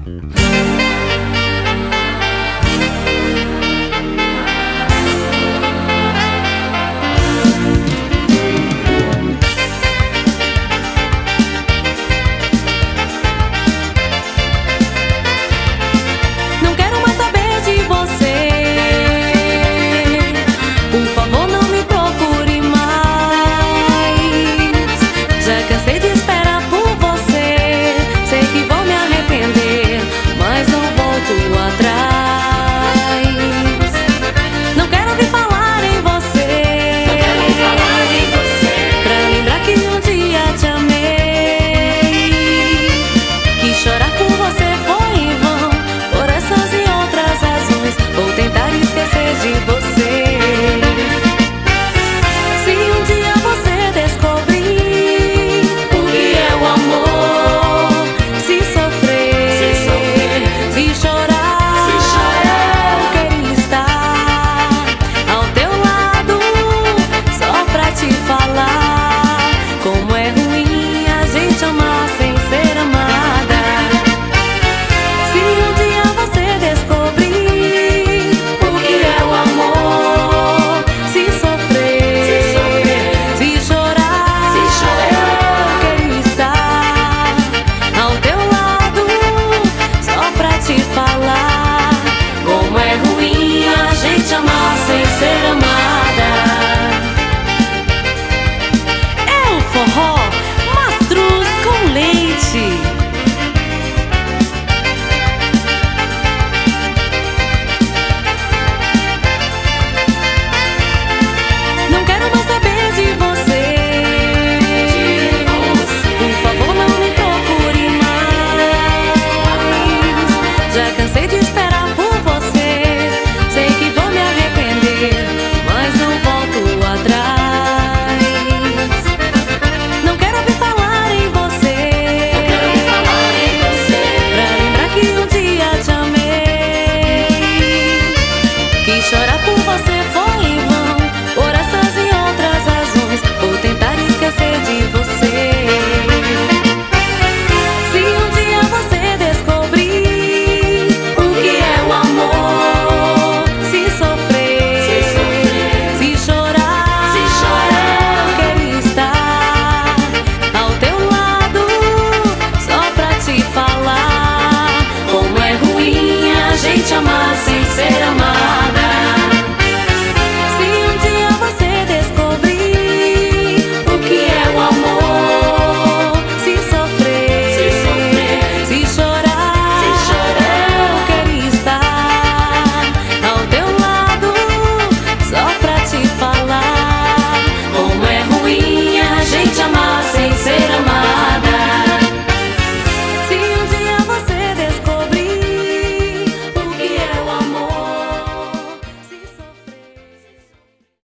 Não quero mais saber de você. Por favor, não me procure mais. Já cansei de esperar por você. Sei que vou me arrepender, mas não volto atrás. Não quero ouvir falar em você. Pra lembrar que um dia te amei. Que chorar por você foi em vão. Por essas e outras razões, vou tentar esquecer de você. Se um dia você descobrir o que é o amor, se sofrer, se chorar, eu queria estar ao teu lado, só pra te falar como é ruim a gente amar sem ser amada. Se um dia você descobrir o que é o amor, se sofrer, se chorar, eu queria estar ao teu lado, só pra te falar como é ruim a gente amar sem ser amada. É o forró Mastruz com leite. Não quero mais saber de você. Por favor, não me procure mais. Já cansei de esperar por você. Sei que vou me arrepender, mas não volto atrás. Não quero ouvir falar em você. Pra lembrar que um dia te amei. Que chorar por você foi em vão. Por essas e outras razões, vou tentar esquecer de você. Se um dia você descobrir o que é o amor, se sofrer, se chorar, eu queria estar ao teu lado, só pra te falar como é ruim a gente amar sem ser